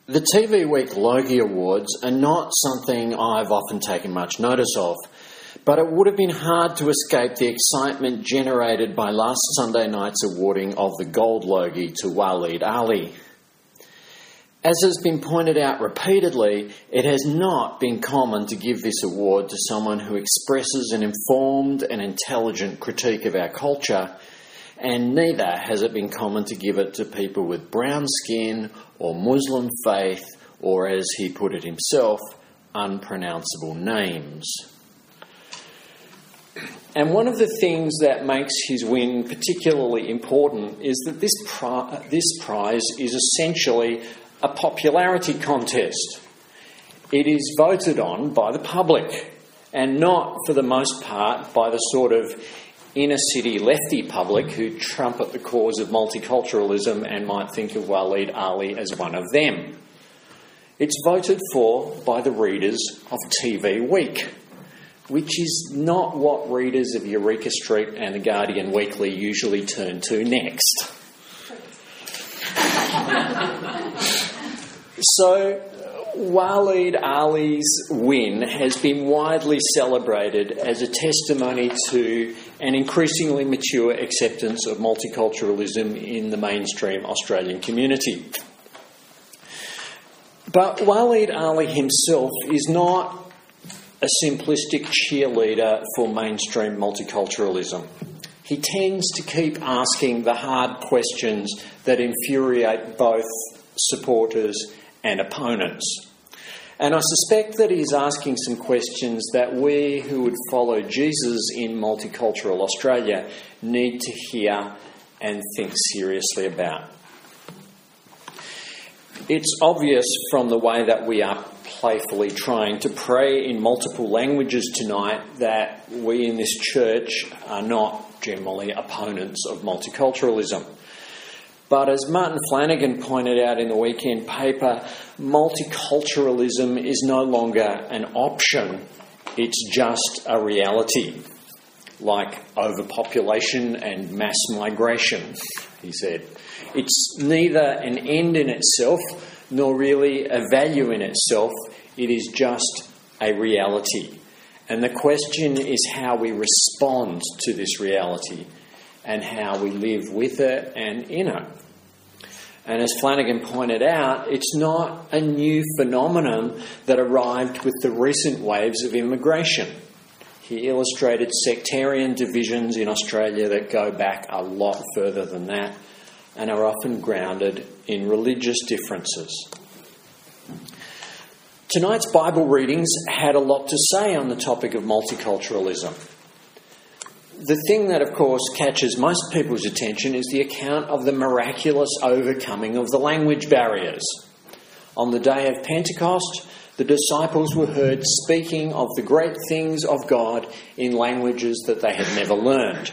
The TV Week Logie Awards are not something I've often taken much notice of, but it would have been hard to escape the excitement generated by last Sunday night's awarding of the Gold Logie to Waleed Aly. As has been pointed out repeatedly, it has not been common to give this award to someone who expresses an informed and intelligent critique of our culture, and neither has it been common to give it to people with brown skin or Muslim faith, or as he put it himself, unpronounceable names. And one of the things that makes his win particularly important is that this prize is essentially a popularity contest. It is voted on by the public, and not, for the most part, by the sort of inner-city lefty public who trumpet the cause of multiculturalism and might think of Waleed Aly as one of them. It's voted for by the readers of TV Week, which is not what readers of Eureka Street and The Guardian Weekly usually turn to next. So, Waleed Aly's win has been widely celebrated as a testimony to an increasingly mature acceptance of multiculturalism in the mainstream Australian community. But Waleed Aly himself is not a simplistic cheerleader for mainstream multiculturalism. He tends to keep asking the hard questions that infuriate both supporters and opponents. And I suspect that he's asking some questions that we who would follow Jesus in multicultural Australia need to hear and think seriously about. It's obvious from the way that we are playfully trying to pray in multiple languages tonight that we in this church are not generally opponents of multiculturalism. But as Martin Flanagan pointed out in the weekend paper, multiculturalism is no longer an option, it's just a reality, like overpopulation and mass migration, he said. It's neither an end in itself, nor really a value in itself, it is just a reality. And the question is how we respond to this reality and how we live with it and in it. And as Flanagan pointed out, it's not a new phenomenon that arrived with the recent waves of immigration. He illustrated sectarian divisions in Australia that go back a lot further than that and are often grounded in religious differences. Tonight's Bible readings had a lot to say on the topic of multiculturalism. The thing that, of course, catches most people's attention is the account of the miraculous overcoming of the language barriers. On the day of Pentecost, the disciples were heard speaking of the great things of God in languages that they had never learned.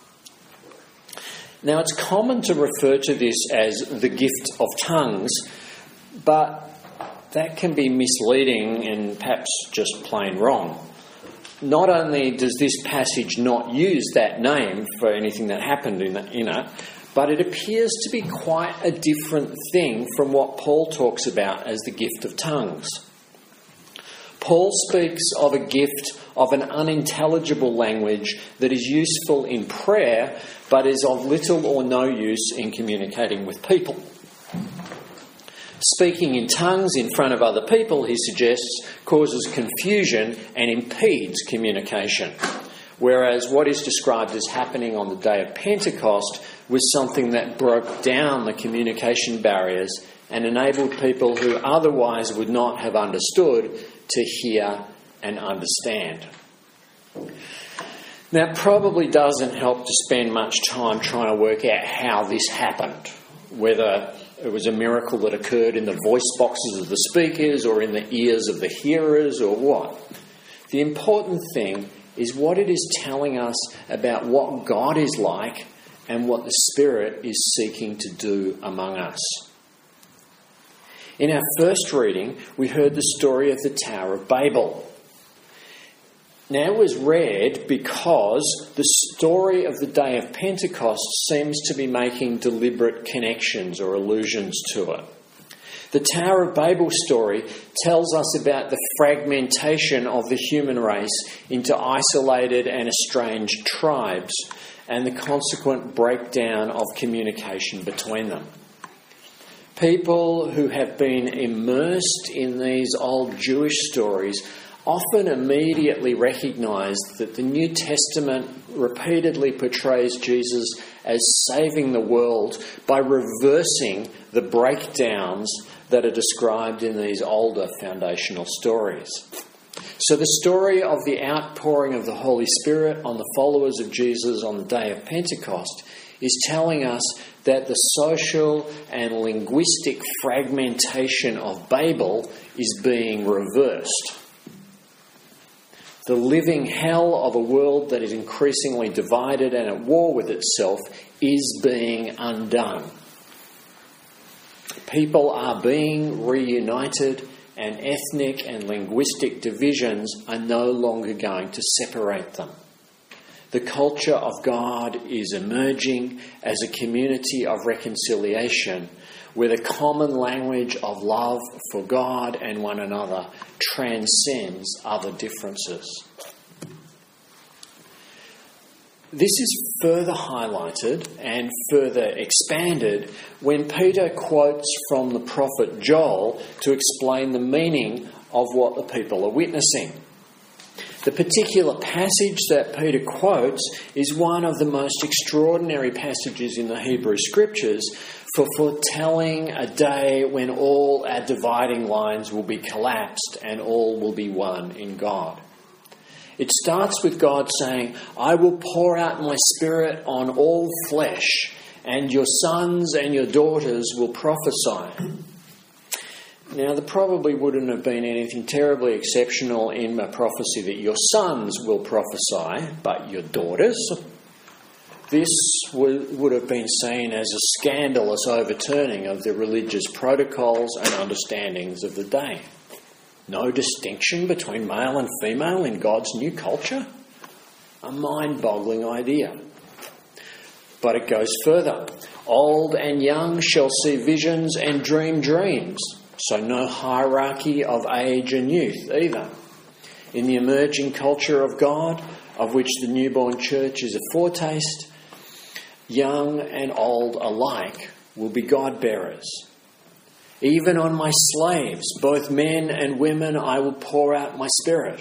Now, it's common to refer to this as the gift of tongues, but that can be misleading and perhaps just plain wrong. Not only does this passage not use that name for anything that happened in it, but it appears to be quite a different thing from what Paul talks about as the gift of tongues. Paul speaks of a gift of an unintelligible language that is useful in prayer, but is of little or no use in communicating with people. Speaking in tongues in front of other people, he suggests, causes confusion and impedes communication, whereas what is described as happening on the day of Pentecost was something that broke down the communication barriers and enabled people who otherwise would not have understood to hear and understand. Now, it probably doesn't help to spend much time trying to work out how this happened, whether it was a miracle that occurred in the voice boxes of the speakers or in the ears of the hearers or what. The important thing is what it is telling us about what God is like and what the Spirit is seeking to do among us. In our first reading, we heard the story of the Tower of Babel. Now it was read because the story of the day of Pentecost seems to be making deliberate connections or allusions to it. The Tower of Babel story tells us about the fragmentation of the human race into isolated and estranged tribes and the consequent breakdown of communication between them. People who have been immersed in these old Jewish stories often immediately recognise that the New Testament repeatedly portrays Jesus as saving the world by reversing the breakdowns that are described in these older foundational stories. So the story of the outpouring of the Holy Spirit on the followers of Jesus on the day of Pentecost is telling us that the social and linguistic fragmentation of Babel is being reversed. The living hell of a world that is increasingly divided and at war with itself is being undone. People are being reunited, and ethnic and linguistic divisions are no longer going to separate them. The culture of God is emerging as a community of reconciliation where the common language of love for God and one another transcends other differences. This is further highlighted and further expanded when Peter quotes from the prophet Joel to explain the meaning of what the people are witnessing. The particular passage that Peter quotes is one of the most extraordinary passages in the Hebrew Scriptures for foretelling a day when all our dividing lines will be collapsed and all will be one in God. It starts with God saying, "I will pour out my Spirit on all flesh, and your sons and your daughters will prophesy." Now, there probably wouldn't have been anything terribly exceptional in a prophecy that your sons will prophesy, but your daughters? This would have been seen as a scandalous overturning of the religious protocols and understandings of the day. No distinction between male and female in God's new culture? A mind-boggling idea. But it goes further. Old and young shall see visions and dream dreams. So no hierarchy of age and youth either. In the emerging culture of God, of which the newborn church is a foretaste, young and old alike will be God-bearers. Even on my slaves, both men and women, I will pour out my Spirit.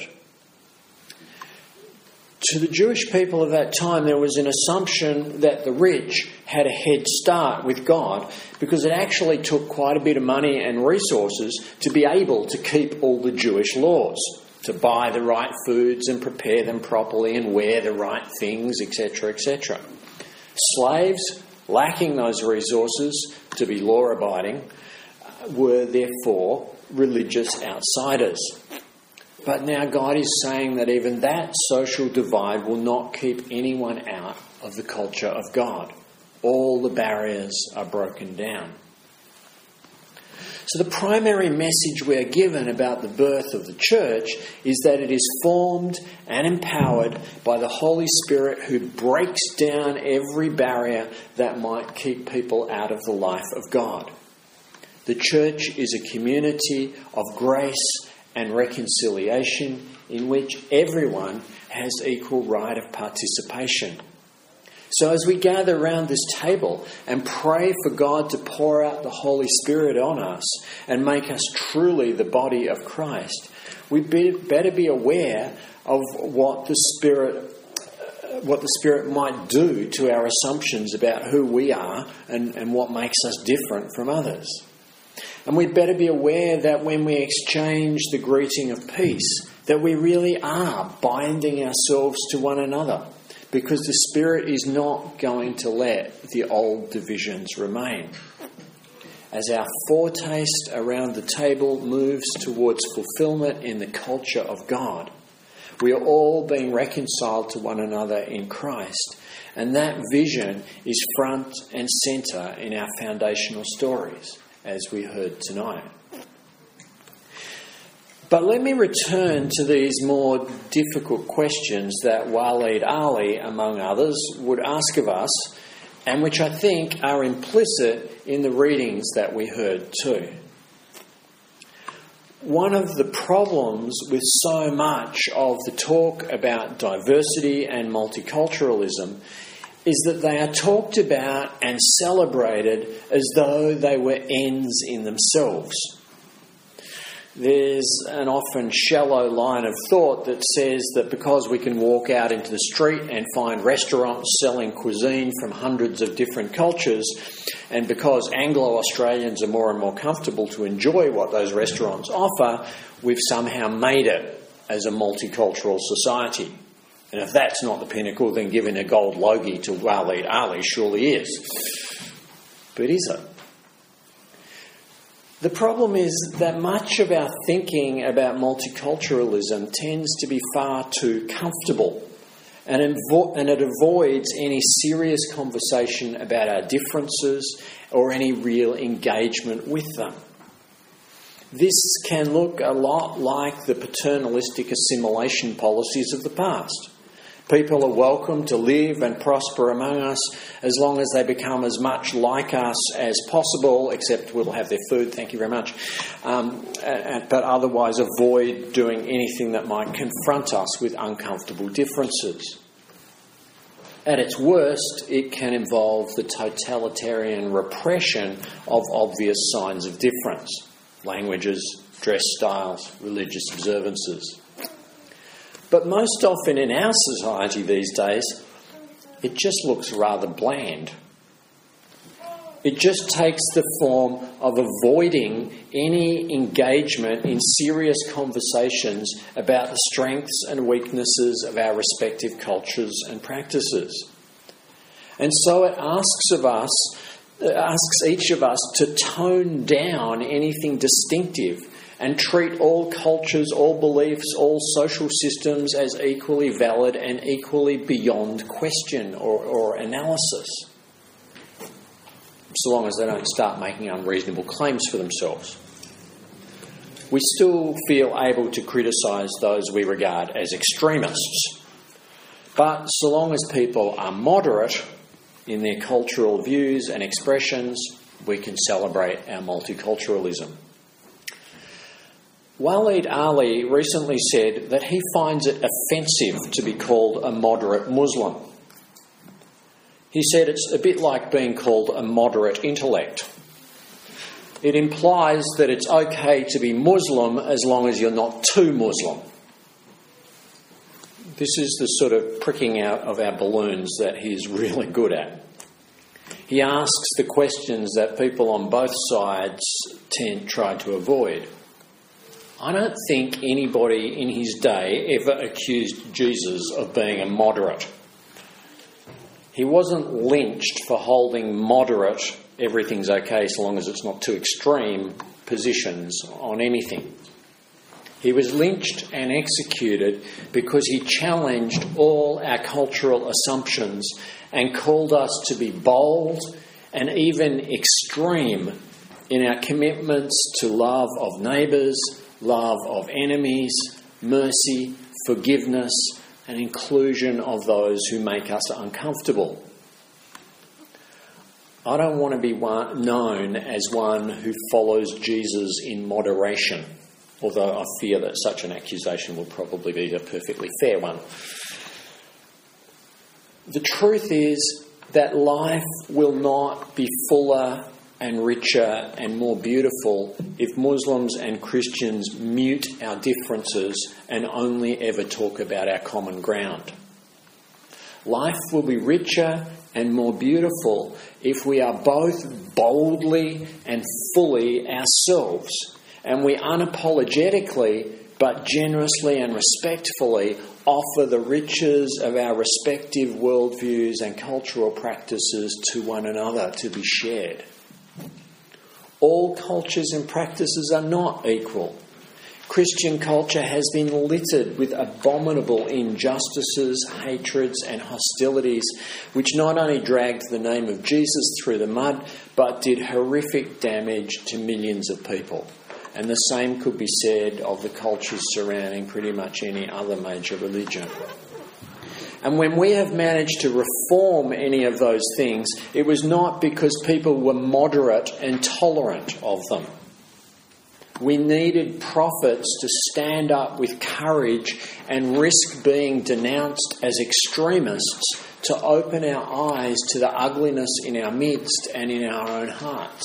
To the Jewish people of that time, there was an assumption that the rich had a head start with God because it actually took quite a bit of money and resources to be able to keep all the Jewish laws, to buy the right foods and prepare them properly and wear the right things, etc., etc. Slaves, lacking those resources to be law-abiding, were therefore religious outsiders. But now God is saying that even that social divide will not keep anyone out of the culture of God. All the barriers are broken down. So the primary message we are given about the birth of the church is that it is formed and empowered by the Holy Spirit who breaks down every barrier that might keep people out of the life of God. The church is a community of grace and reconciliation in which everyone has equal right of participation. So as we gather around this table and pray for God to pour out the Holy Spirit on us and make us truly the body of Christ, we better be aware of what the Spirit might do to our assumptions about who we are and what makes us different from others. And we'd better be aware that when we exchange the greeting of peace, that we really are binding ourselves to one another, because the Spirit is not going to let the old divisions remain. As our foretaste around the table moves towards fulfillment in the culture of God, we are all being reconciled to one another in Christ, and that vision is front and centre in our foundational stories, as we heard tonight. But let me return to these more difficult questions that Waleed Ali, among others, would ask of us, and which I think are implicit in the readings that we heard too. one of the problems with so much of the talk about diversity and multiculturalism is that they are talked about and celebrated as though they were ends in themselves. There's an often shallow line of thought that says that because we can walk out into the street and find restaurants selling cuisine from hundreds of different cultures, and because Anglo-Australians are more and more comfortable to enjoy what those restaurants offer, we've somehow made it as a multicultural society. And if that's not the pinnacle, then giving a gold logie to Waleed Ali surely is. But is it? The problem is that much of our thinking about multiculturalism tends to be far too comfortable, and it avoids any serious conversation about our differences or any real engagement with them. This can look a lot like the paternalistic assimilation policies of the past. People are welcome to live and prosper among us as long as they become as much like us as possible, except we'll have their food, thank you very much, but otherwise avoid doing anything that might confront us with uncomfortable differences. At its worst, it can involve the totalitarian repression of obvious signs of difference: languages, dress styles, religious observances. But most often in our society these days, it just looks rather bland. It just takes the form of avoiding any engagement in serious conversations about the strengths and weaknesses of our respective cultures and practices. And so it asks each of us to tone down anything distinctive and treat all cultures, all beliefs, all social systems as equally valid and equally beyond question or analysis, so long as they don't start making unreasonable claims for themselves. We still feel able to criticise those we regard as extremists, but so long as people are moderate in their cultural views and expressions, we can celebrate our multiculturalism. Waleed Ali recently said that he finds it offensive to be called a moderate Muslim. He said it's a bit like being called a moderate intellect. It implies that it's okay to be Muslim as long as you're not too Muslim. This is the sort of pricking out of our balloons that he's really good at. He asks the questions that people on both sides try to avoid. I don't think anybody in his day ever accused Jesus of being a moderate. He wasn't lynched for holding moderate, everything's okay so long as it's not too extreme, positions on anything. He was lynched and executed because he challenged all our cultural assumptions and called us to be bold and even extreme in our commitments to love of neighbours, love of enemies, mercy, forgiveness, and inclusion of those who make us uncomfortable. I don't want to be known as one who follows Jesus in moderation, although I fear that such an accusation will probably be a perfectly fair one. The truth is that life will not be fuller and richer and more beautiful if Muslims and Christians mute our differences and only ever talk about our common ground. Life will be richer and more beautiful if we are both boldly and fully ourselves, and we unapologetically but generously and respectfully offer the riches of our respective worldviews and cultural practices to one another to be shared. All cultures and practices are not equal. Christian culture has been littered with abominable injustices, hatreds and hostilities, which not only dragged the name of Jesus through the mud, but did horrific damage to millions of people. And the same could be said of the cultures surrounding pretty much any other major religion. And when we have managed to reform any of those things, it was not because people were moderate and tolerant of them. We needed prophets to stand up with courage and risk being denounced as extremists to open our eyes to the ugliness in our midst and in our own hearts.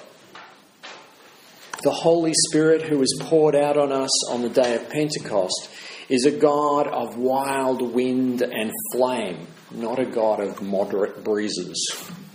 The Holy Spirit who was poured out on us on the day of Pentecost is a God of wild wind and flame, not a God of moderate breezes.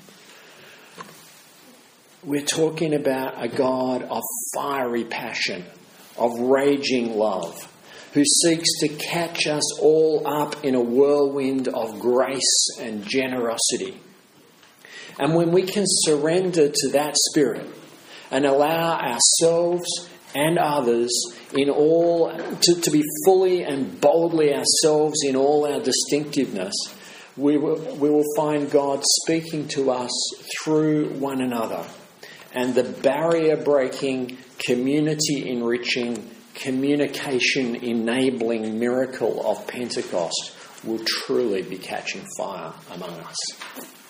We're talking about a God of fiery passion, of raging love, who seeks to catch us all up in a whirlwind of grace and generosity. And when we can surrender to that Spirit and allow ourselves and others in all to be fully and boldly ourselves in all our distinctiveness, we will find God speaking to us through one another. And the barrier-breaking, community-enriching, communication-enabling miracle of Pentecost will truly be catching fire among us.